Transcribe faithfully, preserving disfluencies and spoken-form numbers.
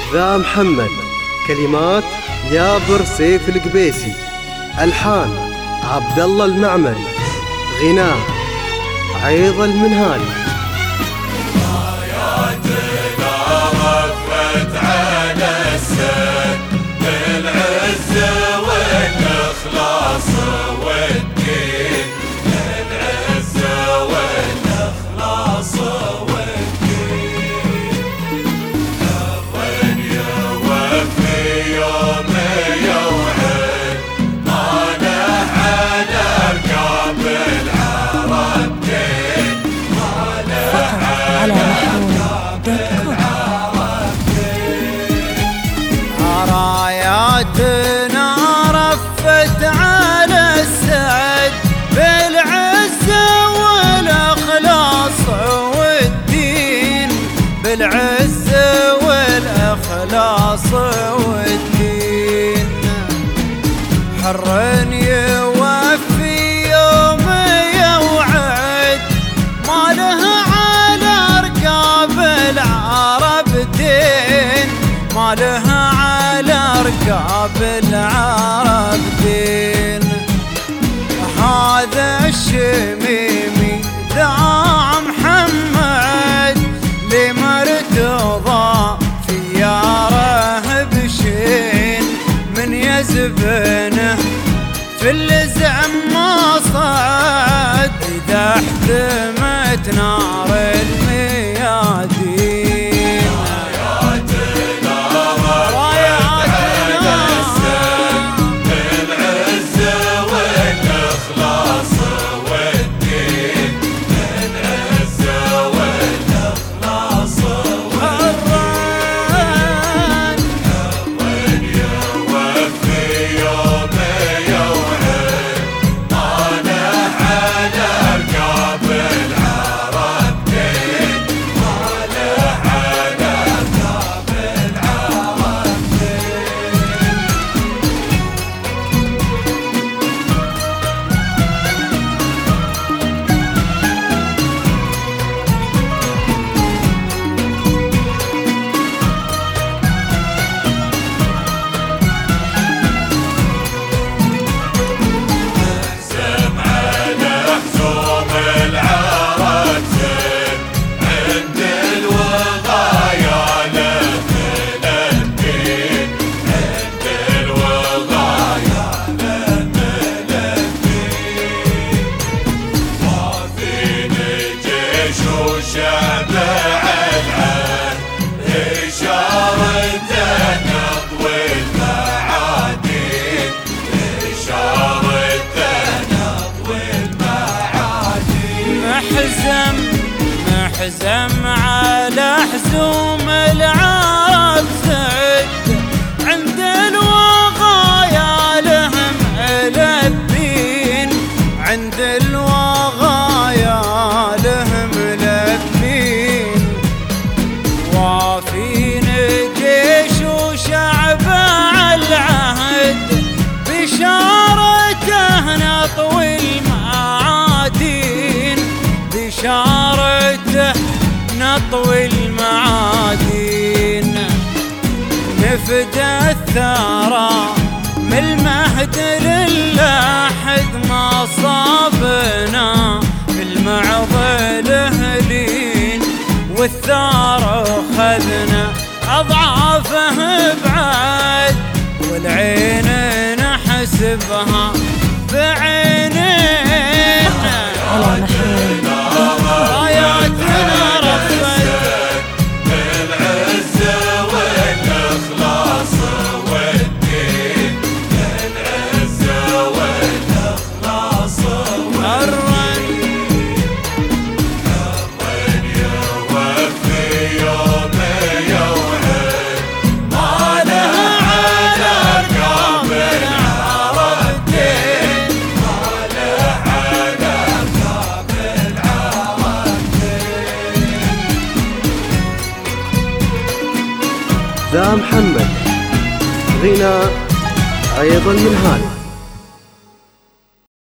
ذا محمد. كلمات يابر سيف القبيسي. ألحان عبد الله المعمري. غناء عيض المنهالي. راياتنا رفت على السد بالعز والإخلاص والدين، بالعز والإخلاص والدين. الرين يوفي يوم يوعد طالع على ركاب العرب دين، طالع على ركاب العرب دين. راياتنا رفت على السعد بالعز والإخلاص والدين، بالعز والإخلاص والدين. حر يوفي يوم يوعد ما له على ركاب العرب دين، ما له على ركاب العرب دين. هذا الشميمي ذا محمد لمرتضى في ياره بشين، من يزبنه في اللزم ما صعد إذا احتمت نار الميادين. شبع العهد إشارته نضوي المعادين، إشارته نضوي المعادين. محزم محزم على حزوم العرب زد، عند الوغايا لهم ملبين، عند الوغايا لهم ملبين. وافين جيش وشعب العهد بشارته نطوي المعادين، بشارته نطوي المعادين. نفدى الثرى من المهد للحد ما صابنا في المعضل هلين، والثار خذنا أضعافه بعد، والعين نحسبها بعينين. راياتنا رفت بالعز والإخلاص والدين، بالعز والإخلاص والدين. الرين يوفي يوم يوعد ما له على ركاب العرب دين، ما له على ركاب العرب دين. ذا محمد. غناء عيض المنهالي.